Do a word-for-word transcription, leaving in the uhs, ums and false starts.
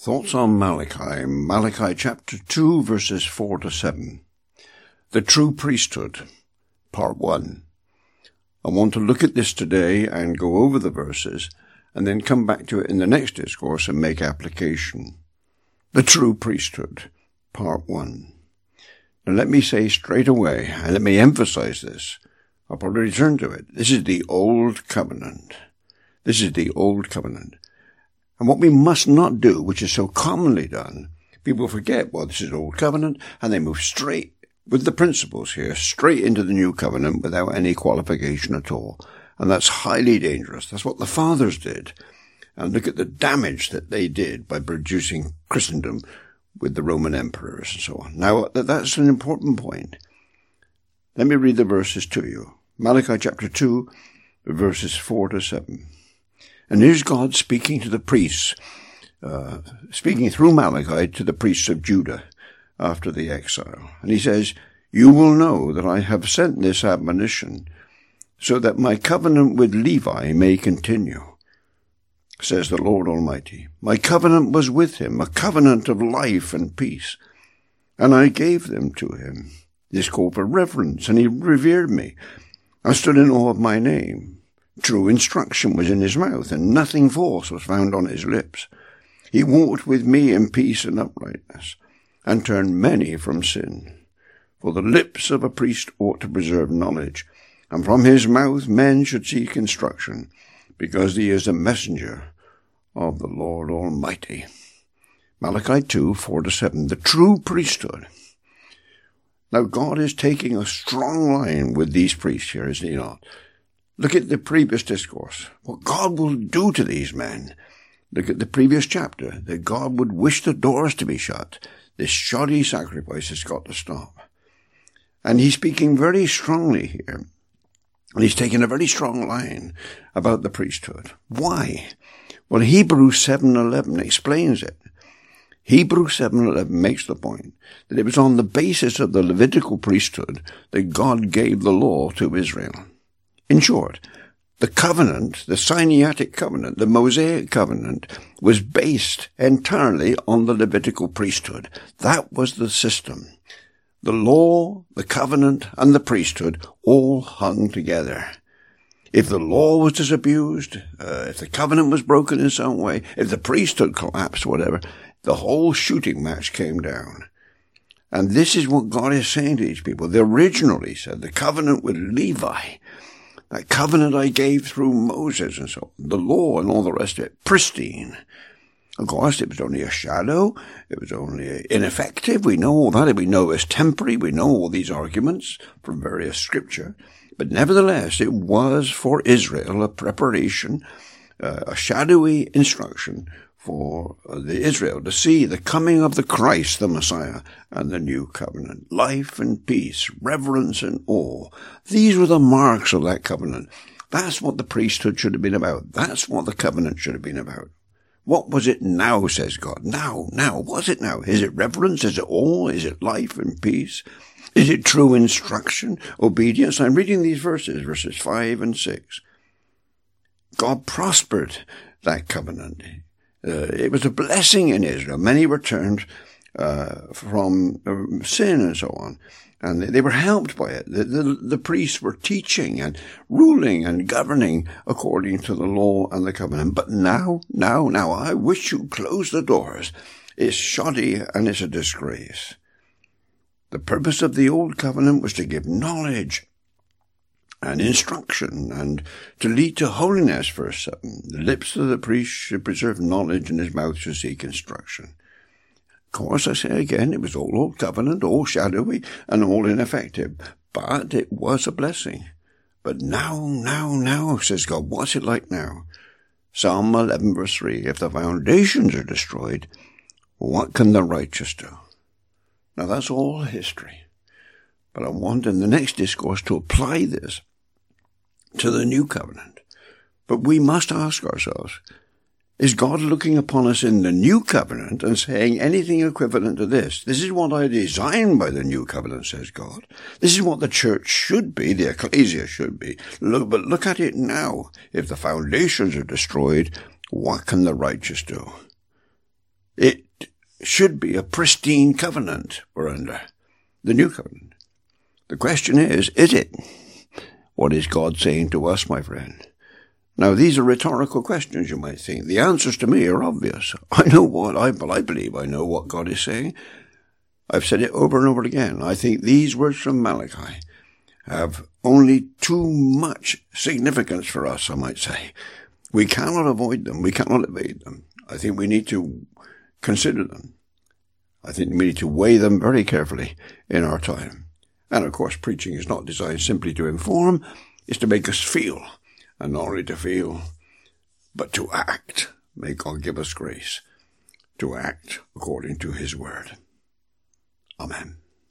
Thoughts on Malachi, Malachi chapter two, verses four to seven. The True Priesthood, part one. I want to look at this today and go over the verses, and then come back to it in the next discourse and make application. The True Priesthood, part one. Now let me say straight away, and let me emphasize this, I'll probably return to it. This is the Old Covenant. This is the Old Covenant. And what we must not do, which is so commonly done, people forget, well, this is Old Covenant, and they move straight, with the principles here, straight into the New Covenant without any qualification at all. And that's highly dangerous. That's what the fathers did. And look at the damage that they did by producing Christendom with the Roman emperors and so on. Now, that's an important point. Let me read the verses to you. Malachi chapter two, verses four to seven. And here's God speaking to the priests, uh, speaking through Malachi to the priests of Judah after the exile. And he says, "You will know that I have sent this admonition so that my covenant with Levi may continue, says the Lord Almighty. My covenant was with him, a covenant of life and peace, and I gave them to him. This called for reverence, and he revered me. I stood in awe of my name. True instruction was in his mouth, and nothing false was found on his lips. He walked with me in peace and uprightness, and turned many from sin. For the lips of a priest ought to preserve knowledge, and from his mouth men should seek instruction, because he is a messenger of the Lord Almighty." Malachi two, four to seven, the true priesthood. Now God is taking a strong line with these priests here, is he not? Look at the previous discourse, what God will do to these men. Look at the previous chapter, that God would wish the doors to be shut. This shoddy sacrifice has got to stop. And he's speaking very strongly here. And he's taking a very strong line about the priesthood. Why? Well, Hebrews seven eleven explains it. Hebrews seven eleven makes the point that it was on the basis of the Levitical priesthood that God gave the law to Israel. In short, the covenant, the Sinaitic covenant, the Mosaic covenant, was based entirely on the Levitical priesthood. That was the system. The law, the covenant, and the priesthood all hung together. If the law was disabused, uh, if the covenant was broken in some way, if the priesthood collapsed, whatever, the whole shooting match came down. And this is what God is saying to these people. The original, he said, the covenant with Levi, that covenant I gave through Moses and so on, the law and all the rest of it, pristine. Of course, it was only a shadow. It was only ineffective. We know all that. We know it's temporary. We know all these arguments from various scripture. But nevertheless, it was for Israel a preparation, uh, a shadowy instruction for the Israel to see the coming of the Christ, the Messiah, and the new covenant. Life and peace, reverence and awe. These were the marks of that covenant. That's what the priesthood should have been about. That's what the covenant should have been about. What was it now, says God? Now, now, what's it now? Is it reverence? Is it awe? Is it life and peace? Is it true instruction, obedience? I'm reading these verses, verses five and six. God prospered that covenant. Uh, it was a blessing in Israel. Many returned uh, from uh, sin and so on, and they, they were helped by it. The, the, the priests were teaching and ruling and governing according to the law and the covenant. But now, now, now, I wish you'd close the doors. It's shoddy and it's a disgrace. The purpose of the old covenant was to give knowledge and instruction, and to lead to holiness, verse seven. The lips of the priest should preserve knowledge, and his mouth should seek instruction. Of course, I say again, it was all old covenant, all shadowy, and all ineffective, but it was a blessing. But now, now, now, says God, what's it like now? Psalm eleven, verse three, if the foundations are destroyed, what can the righteous do? Now, that's all history. But I want in the next discourse to apply this to the new covenant. But we must ask ourselves, is God looking upon us in the new covenant and saying anything equivalent to this? This is what I designed by the new covenant, says God. This is what the church should be, the ecclesia should be. Look, but look at it now. If the foundations are destroyed, what can the righteous do? It should be a pristine covenant we're under, the new covenant. The question is, is it? What is God saying to us, my friend? Now, these are rhetorical questions, you might think. The answers to me are obvious. I know what, I, but I believe I know what God is saying. I've said it over and over again. I think these words from Malachi have only too much significance for us, I might say. We cannot avoid them. We cannot evade them. I think we need to consider them. I think we need to weigh them very carefully in our time. And of course, preaching is not designed simply to inform. It's to make us feel. And not only to feel, but to act. May God give us grace to act according to his word. Amen.